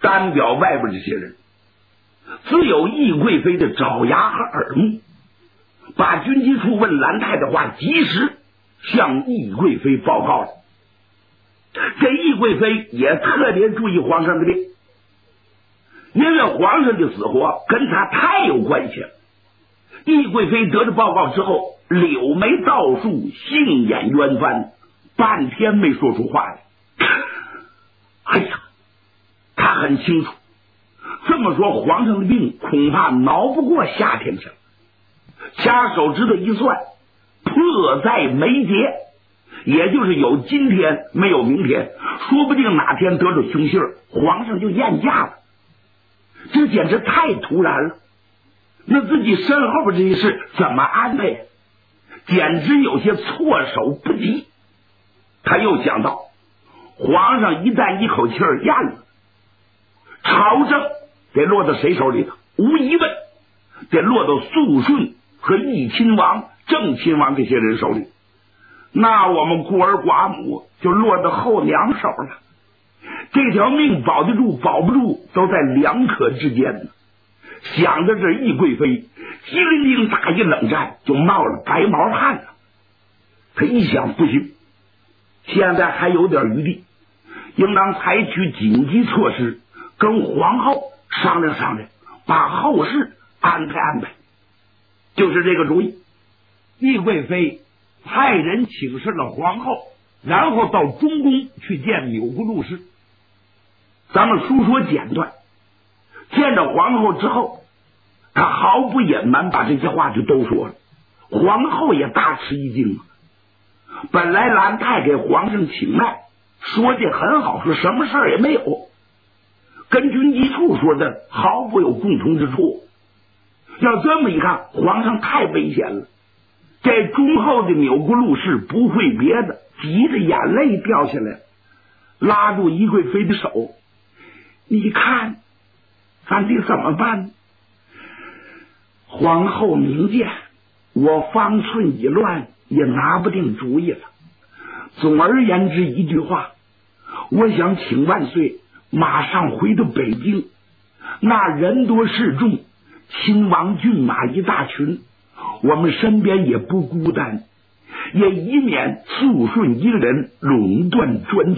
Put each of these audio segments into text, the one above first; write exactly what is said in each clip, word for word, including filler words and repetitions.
单表外边这些人，只有懿贵妃的爪牙和耳目，把军机处问兰太的话及时向懿贵妃报告了。这懿贵妃也特别注意皇上的病，因为皇上的死活跟他太有关系了。懿贵妃得着报告之后，柳眉倒竖，杏眼冤翻，半天没说出话来。哎呀，他很清楚，这么说皇上的病恐怕挠不过夏天去了。掐手指头一算，迫在眉睫，也就是有今天没有明天，说不定哪天得着凶信儿，皇上就宴驾了。这简直太突然了，那自己身后边这些事怎么安排呀？简直有些措手不及。他又想到，皇上一旦一口气儿咽了，朝政得落到谁手里头？无疑问得落到肃顺和懿亲王、正亲王这些人手里，那我们孤儿寡母就落到后娘手了。这条命保得住保不住都在两可之间呢。想着这懿贵妃机灵灵打一冷战，就冒了白毛汗了。他一想，不行，现在还有点余地，应当采取紧急措施，跟皇后商量商量，把后事安排安排。就是这个主意。懿贵妃派人请示了皇后，然后到中宫去见钮祜禄氏。咱们书说简短，见着皇后之后，他毫不隐瞒，把这些话就都说了。皇后也大吃一惊。本来兰太给皇上请脉，说的很好，说什么事儿也没有，跟军机处说的毫不有共同之处。要这么一看，皇上太危险了。这忠厚的钮祜禄氏不会别的，急着眼泪掉下来，拉住懿贵妃的手，你看咱得怎么办？皇后明鉴，我方寸已乱，也拿不定主意了。总而言之一句话，我想请万岁马上回到北京，那人多势众，亲王骏马一大群，我们身边也不孤单，也以免肃顺一人垄断专权。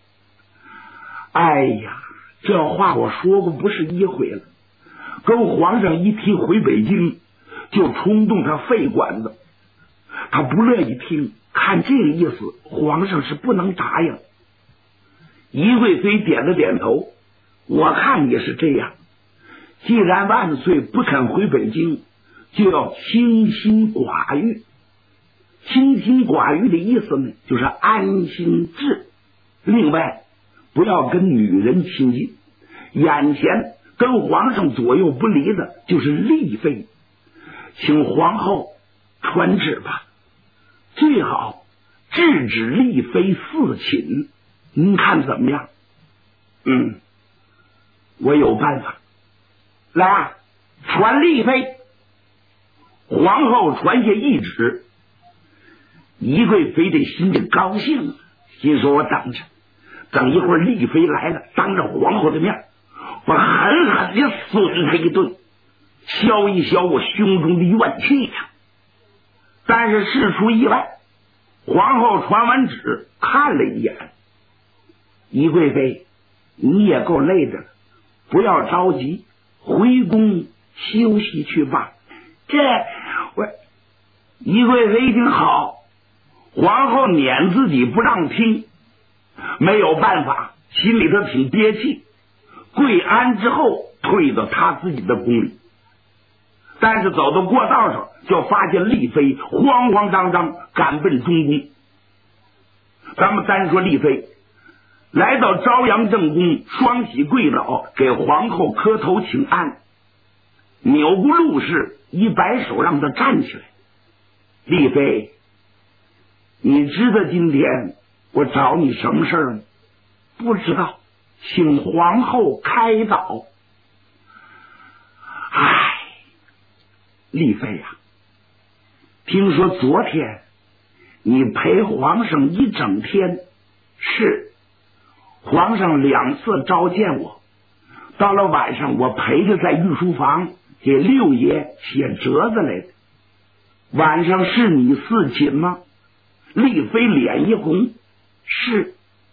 哎呀，这话我说过不是一回了，跟皇上一提回北京，就冲动他肺管子，他不乐意听。看这个意思，皇上是不能答应。懿贵妃点了点头，我看也是这样。既然万岁不肯回北京，就要清心寡欲。清心寡欲的意思呢，就是安心治。另外，不要跟女人亲近。眼前跟皇上左右不离的就是丽妃，请皇后传旨吧，最好制止丽妃私寝，您看怎么样？嗯，我有办法。来啊，传丽妃。皇后传下懿旨，懿贵妃这心里高兴，心说我等着，等一会儿丽妃来了，当着皇后的面，我狠狠地损他一顿，消一消我胸中的怨气呀。但是事出意外，皇后传完旨看了一眼，懿贵妃，你也够累的了，不要着急，回宫休息去吧。这我懿贵妃一听好，皇后撵自己不让听，没有办法，心里头挺憋气。跪安之后，退到他自己的宫里，但是走到过道上，就发现丽妃慌慌张张赶奔中宫。咱们单说丽妃来到朝阳正宫，双喜跪倒，给皇后磕头请安。钮祜禄氏一摆手让他站起来。丽妃，你知道今天我找你什么事儿吗？不知道，请皇后开导。唉，丽妃呀、啊，听说昨天你陪皇上一整天，是皇上两次召见我， 到了晚上，我陪着在御书房给六爷写折子来的。晚上是你侍寝吗？丽妃脸一红，是。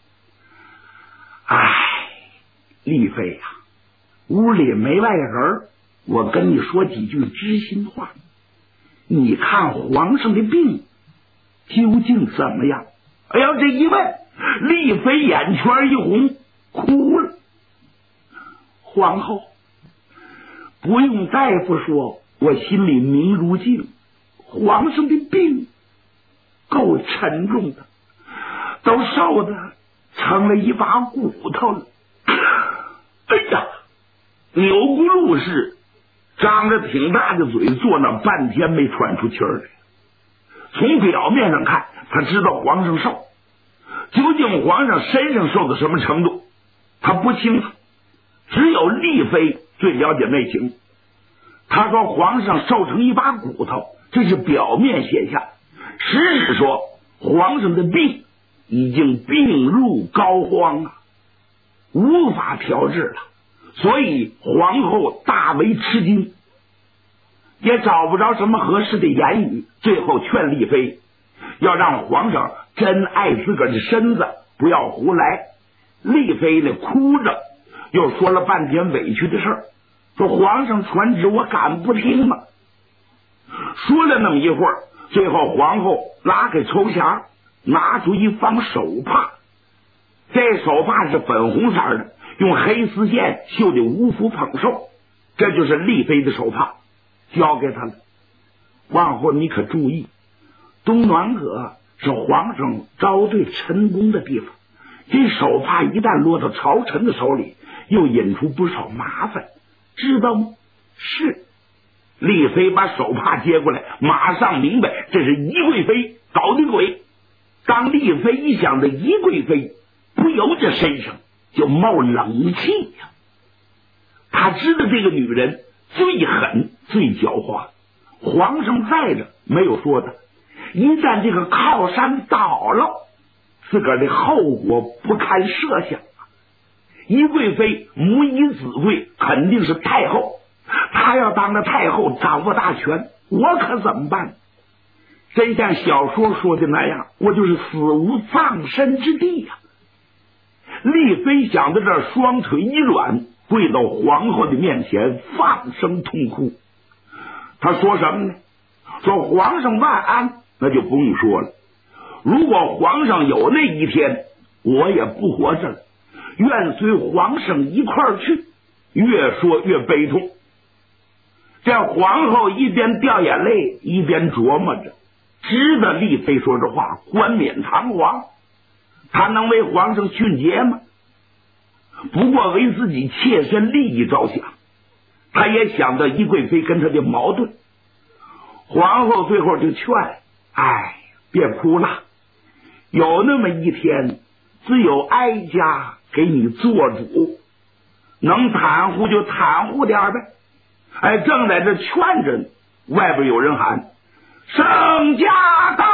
唉，丽妃呀、啊，屋里没外人，我跟你说几句知心话。你看皇上的病究竟怎么样？哎呀，这一问，丽妃眼圈一红，哭了。皇后，不用大夫说，我心里明如镜。皇上的病够沉重的，都瘦的成了一把骨头了。哎呀，钮祜禄氏张着挺大的嘴，坐那半天没喘出气儿来。从表面上看，他知道皇上瘦，究竟皇上身上瘦到什么程度，他不清楚。只有丽妃最了解内情。他说皇上瘦成一把骨头，这是表面现象，实质说皇上的病已经病入膏肓啊，无法调治了。所以皇后大为吃惊，也找不着什么合适的言语，最后劝丽妃要让皇上真爱自个儿的身子，不要胡来。丽妃呢哭着又说了半天委屈的事儿，说皇上传旨我敢不听吗？说了那么一会儿，最后皇后拉开抽匣，拿出一方手帕，这手帕是粉红色的，用黑丝线绣的五福捧寿，这就是丽妃的手帕，交给他了。往后你可注意，东暖阁是皇上招对陈宫的地方，这手帕一旦落到朝臣的手里，又引出不少麻烦，知道吗？是。丽妃把手帕接过来，马上明白这是宜贵妃搞的鬼。当丽妃一想到宜贵妃，不由着身上就冒冷气呀、啊。他知道这个女人最狠最狡猾，皇上在着没有说的，一旦这个靠山倒了，自个儿的后果不堪设想啊。宜贵妃母以子贵，肯定是太后，她要当了太后，掌握大权，我可怎么办？真像小说说的那样，我就是死无葬身之地呀、啊！丽妃想到这儿，双腿一软，跪到皇后的面前，放声痛哭。她说什么呢？说皇上万安，那就不用说了。如果皇上有那一天，我也不活着了，愿随皇上一块儿去。越说越悲痛。这皇后一边掉眼泪，一边琢磨着，知道丽妃说这话冠冕堂皇，她能为皇上训诫吗？不过为自己切身利益着想，她也想到宜贵妃跟她的矛盾。皇后最后就劝，哎，别哭了，有那么一天，只有哀家给你做主，能袒护就袒护点呗。哎，正在这劝着呢，外边有人喊圣驾到，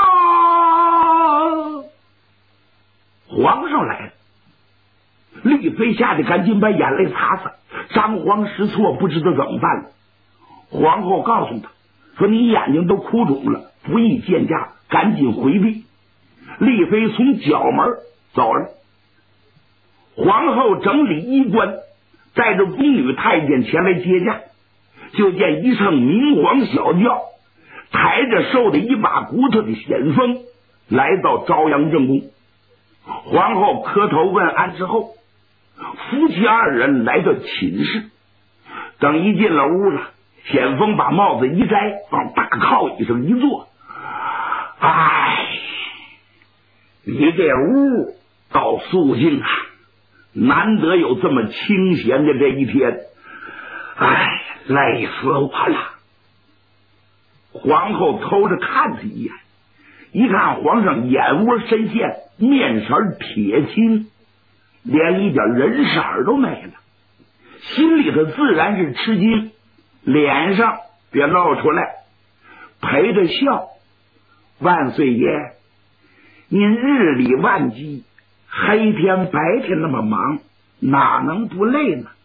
皇上来了。丽妃吓得赶紧把眼泪擦擦，张皇失措，不知道怎么办了。皇后告诉他说，你眼睛都哭肿了，不宜见驾，赶紧回避。丽妃从角门走了。皇后整理衣冠，带着宫女太监前来接驾，就见一乘明黄小轿抬着瘦的一把骨头的显风来到朝阳正宫。皇后磕头问安之后，夫妻二人来到寝室。等一进了屋了，显风把帽子一摘，往大靠椅上一坐。哎，你这屋倒肃静啊，难得有这么清闲的这一天，哎，累死我了。皇后偷着看他一眼，一看皇上眼窝深陷，面色铁青，连一点人色都没了，心里头自然是吃惊，脸上别露出来，陪着笑。万岁爷，您日理万机，黑天白天那么忙，哪能不累呢？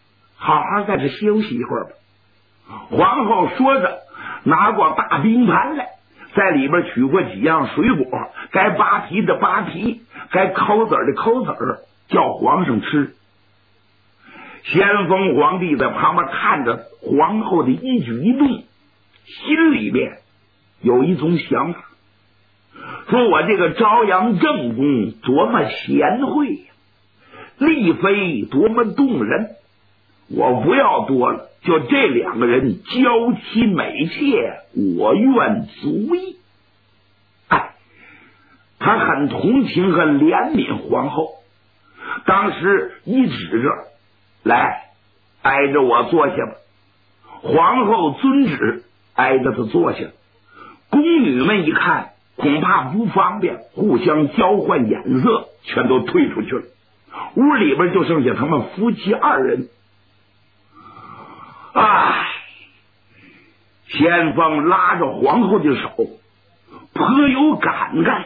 好好在这休息一会儿吧。皇后说着，拿过大冰盘来，在里边取过几样水果，该扒皮的扒皮，该抠籽的抠籽，叫皇上吃。咸丰皇帝在旁边看着皇后的一举一动，心里边有一种想法，说我这个朝阳正宫多么贤惠呀，丽妃多么动人，我不要多了，就这两个人娇妻美妾，我愿足矣。哎，他很同情和怜悯皇后，当时一指着，来，挨着我坐下吧。皇后遵旨，挨着他坐下。宫女们一看恐怕不方便，互相交换眼色，全都退出去了。屋里边就剩下他们夫妻二人。唉，先锋拉着皇后的手，颇有感慨。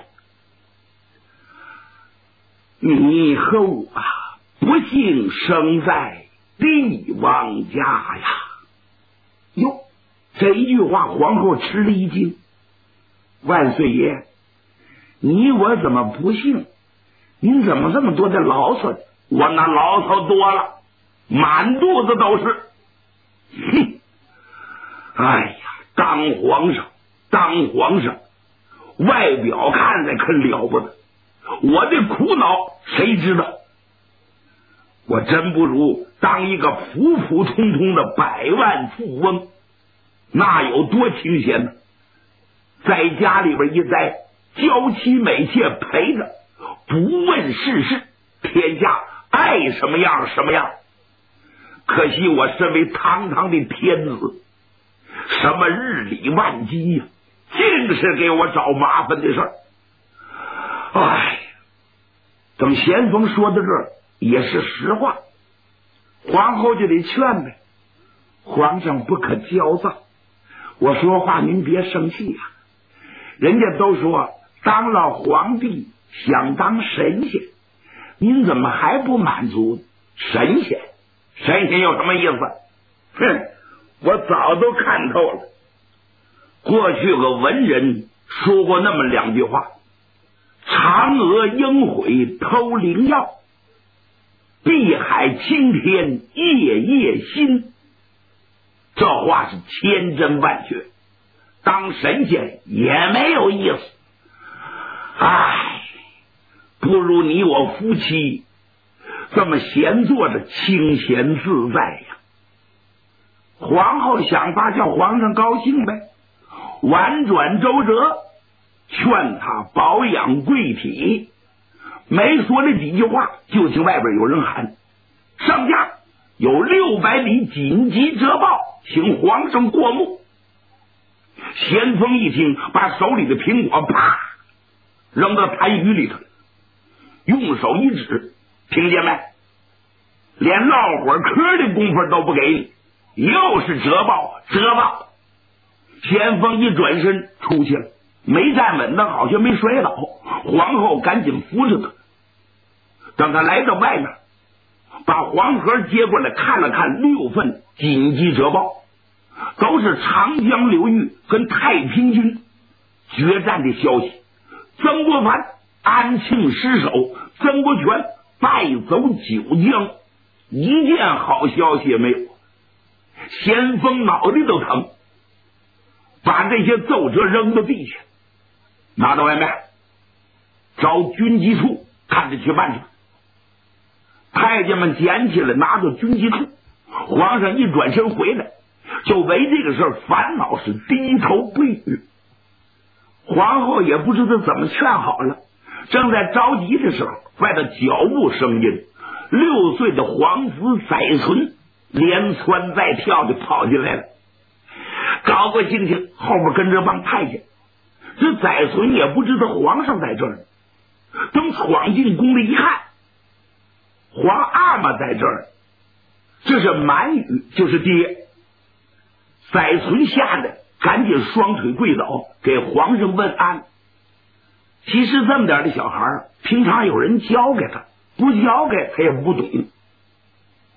你和我不幸生在帝王家呀！哟，这一句话皇后吃了一惊。万岁爷，你我怎么不幸？您怎么这么多的牢骚？我那牢骚多了，满肚子都是。哼！哎呀，当皇上，当皇上，外表看着可了不得，我的苦恼谁知道？我真不如当一个普普通通的百万富翁，那有多清闲呢？在家里边一待，娇妻美妾陪着，不问世事，天下爱什么样什么样。可惜我身为堂堂的天子，什么日理万机呀、啊，尽是给我找麻烦的事儿。哎，等咸丰说到这儿也是实话，皇后就得劝呗，皇上不可焦躁，我说话您别生气呀、啊。人家都说当了皇帝想当神仙，您怎么还不满足？神仙神仙有什么意思？哼，我早都看透了。过去个文人说过那么两句话：嫦娥应悔偷灵药，碧海青天夜夜心。这话是千真万确，当神仙也没有意思。唉，不如你我夫妻这么闲坐着，清闲自在呀。皇后想法叫皇上高兴呗，婉转周折，劝他保养贵体。没说这几句话，就听外边有人喊：上家有六百里紧急折报，请皇上过目。咸丰一听，把手里的苹果啪扔到痰盂里头，用手一指：听见没？连唠会儿嗑的功夫都不给你，又是折报折报。咸丰一转身出去了，没站稳当，好像没摔倒。皇后赶紧扶着他。等他来到外面，把黄盒接过来看了看，六份紧急折报，都是长江流域跟太平军决战的消息。曾国藩、安庆失守，曾国荃败走九江，一件好消息也没有。咸丰脑袋都疼，把这些奏折扔到地下，拿到外面找军机处看着去办去。太监们捡起来拿到军机处，皇上一转身回来，就为这个事儿烦恼，是低头不语。皇后也不知道怎么劝好了，正在着急的时候，外头脚步声音，六岁的皇子载淳连窜带跳就跑进来了。高高兴兴后面跟着帮太监，这载淳也不知道皇上在这儿，等闯进宫里一看，皇阿玛在这儿，这是满语，就是爹。载淳吓得赶紧双腿跪倒，给皇上问安。其实这么点的小孩，平常有人教给他，不教给他也不懂。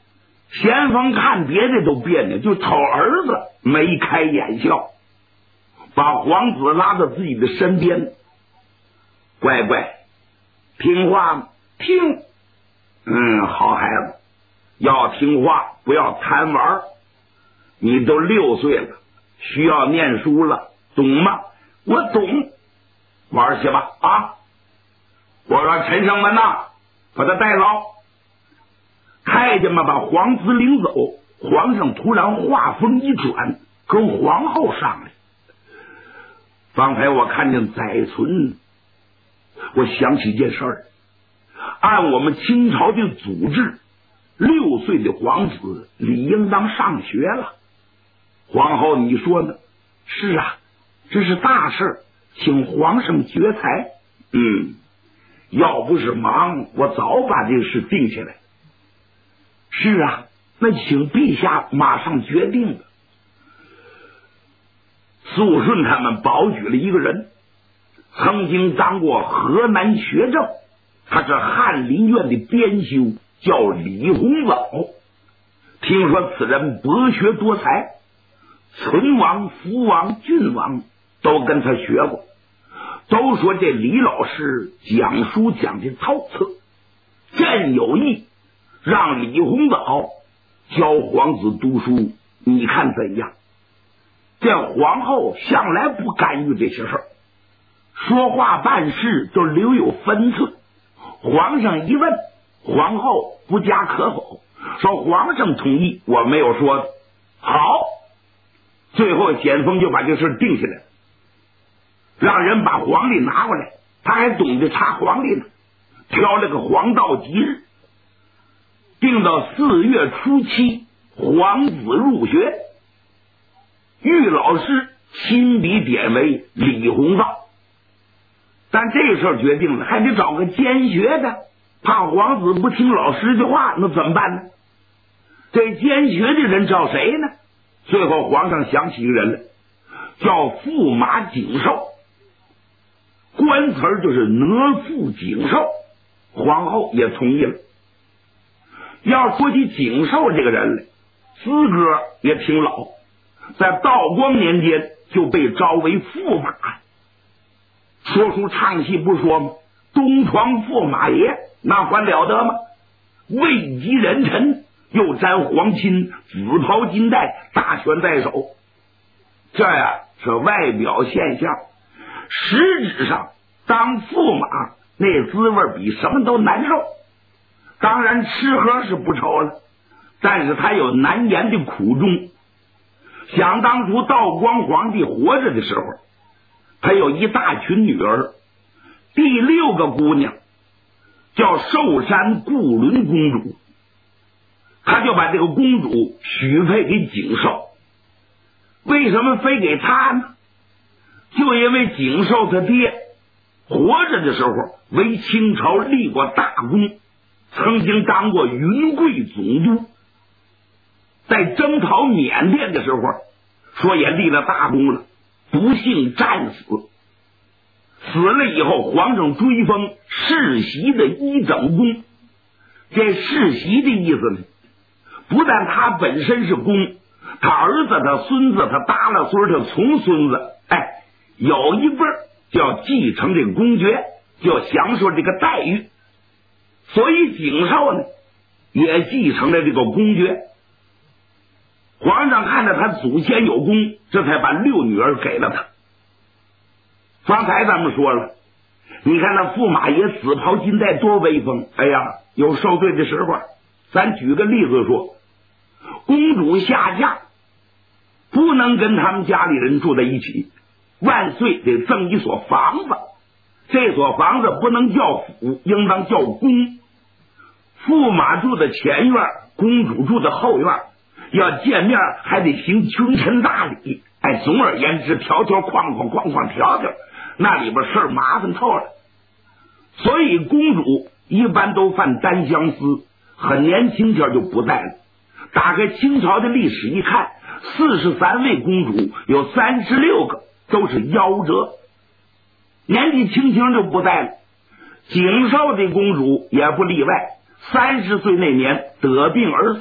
咸丰看别的都别扭，就瞅儿子眉开眼笑，把皇子拉到自己的身边，乖乖听话吗？听。嗯，好孩子，要听话，不要贪玩。你都六岁了，需要念书了，懂吗？我懂，玩去吧啊！我说陈胜门呐，把他带牢。太监们把皇子领走，皇上突然话锋一转，跟皇后上来。方才我看见载存，我想起一件事儿，按我们清朝的祖制，六岁的皇子理应当上学了。皇后你说呢？是啊，这是大事，请皇上决裁。嗯，要不是忙，我早把这个事定下来。是啊，那请陛下马上决定了。肃顺他们保举了一个人，曾经当过河南学政，他是翰林院的编修，叫李鸿藻。听说此人博学多才，存王、福王、郡王都跟他学过，都说这李老师讲书讲的透彻，朕有意让李鸿藻教皇子读书，你看怎样？这皇后向来不干预这些事儿，说话办事就留有分寸。皇上一问，皇后不加可否，说皇上同意，我没有说好。最后咸丰就把这事定下来，让人把皇历拿过来，他还懂得查皇历呢，挑了个黄道吉日，定到四月初七，皇子入学，玉老师亲笔点为李鸿藻。但这事儿决定了，还得找个监学的，怕皇子不听老师的话，那怎么办呢？这监学的人找谁呢？最后皇上想起一个人来，叫驸马景寿，官词就是哪驸景寿。皇后也同意了。要说起景寿这个人来，资格也挺老，在道光年间就被招为驸马。说书唱戏不说吗？东床驸马爷那还了得吗？位极人臣，又沾皇亲，紫袍金带，大权在手。这呀是外表现象，实质上当驸马那滋味比什么都难受。当然吃喝是不愁了，但是他有难言的苦衷。想当初道光皇帝活着的时候，他有一大群女儿，第六个姑娘叫寿山固伦公主，他就把这个公主许配给景寿。为什么非给他呢？就因为景寿他爹活着的时候为清朝立过大功，曾经当过云贵总督，在征讨缅甸的时候说也立了大功了，不幸战死。死了以后，皇上追封世袭的一整公。这世袭的意思呢，不但他本身是公，他儿子、他孙子、他耷拉孙、他从孙子，哎，有一辈就要继承这个公爵，就要享受这个待遇。所以景寿呢也继承了这个公爵。皇上看着他祖先有功，这才把六女儿给了他。方才咱们说了，你看那驸马爷紫袍金带多威风，哎呀，有受罪的时候。咱举个例子说，公主下嫁不能跟他们家里人住在一起，万岁得赠一所房子，这所房子不能叫府，应当叫宫。驸马住的前院，公主住的后院，要见面还得行君臣大礼。哎，总而言之，条条框框框框条条，那里边事儿麻烦透了。所以公主一般都犯单相思，很年轻前就不在了。打开清朝的历史一看，四十三位公主有三十六个都是夭折，年纪轻轻就不在了。景寿的公主也不例外，三十岁那年得病而死，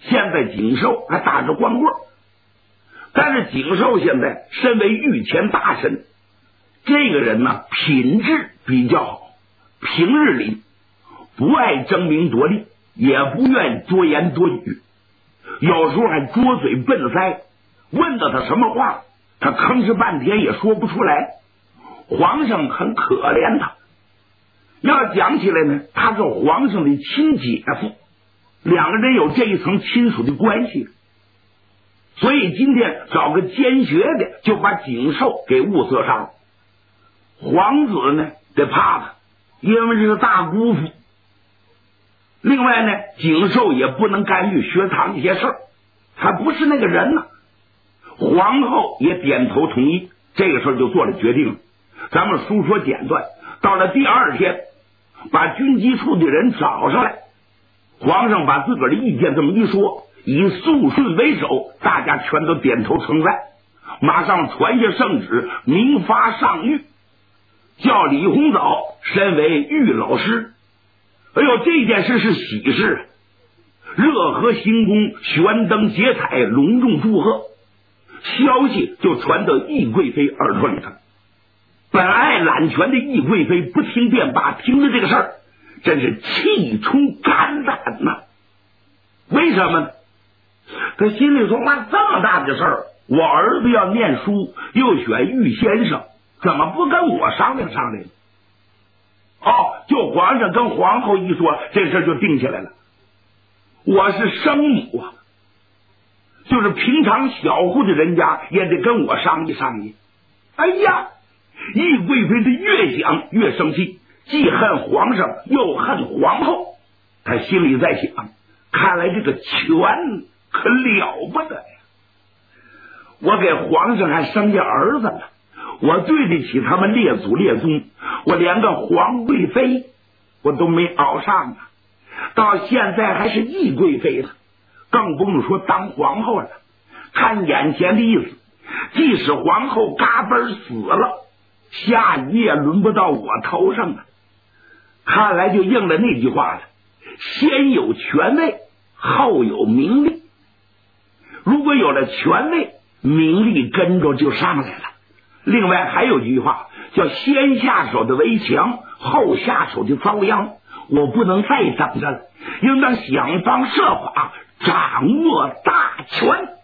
现在景寿还打着光棍，但是景寿现在身为御前大臣，这个人呢品质比较好，平日里不爱争名夺利，也不愿意多言多语，有时候还拙嘴笨腮，问到他什么话他吭哧半天也说不出来。皇上很可怜他，要讲起来呢，他是皇上的亲姐夫，两个人有这一层亲属的关系，所以今天找个奸学的就把景寿给物色上了。皇子呢得怕他，因为这是大姑父。另外呢，景寿也不能干预学堂一些事儿，他不是那个人呢。皇后也点头同意，这个事儿就做了决定了。咱们书说简短，到了第二天，把军机处的人找上来，皇上把自个儿的意见这么一说，以肃顺为首，大家全都点头称赞，马上传下圣旨，明发上谕，叫李鸿藻身为御老师。哎呦，这件事是喜事，热河行宫悬灯结彩，隆重祝贺，消息就传到懿贵妃耳朵里头。本爱揽权的懿贵妃不听便罢，听着这个事儿真是气冲肝胆呐、啊！为什么呢？他心里说，哇，这么大的事儿，我儿子要念书，又选御先生，怎么不跟我商量商量？哦，就皇上跟皇后一说，这事就定下来了。我是生母啊，就是平常小户的人家也得跟我商议商议。哎呀，懿贵妃的越想越生气，既恨皇上又恨皇后。他心里在想，看来这个权可了不得呀！我给皇上还生下儿子了，我对得起他们列祖列宗，我连个皇贵妃我都没熬上啊，到现在还是懿贵妃了，更不用说当皇后了。看眼前的意思，即使皇后嘎嘣死了，下一页轮不到我头上了。看来就应了那句话了，先有权位，后有名利。如果有了权位，名利跟着就上来了。另外还有句话叫先下手的为强，后下手的遭殃。我不能再等着了，应当想方设法掌握大权。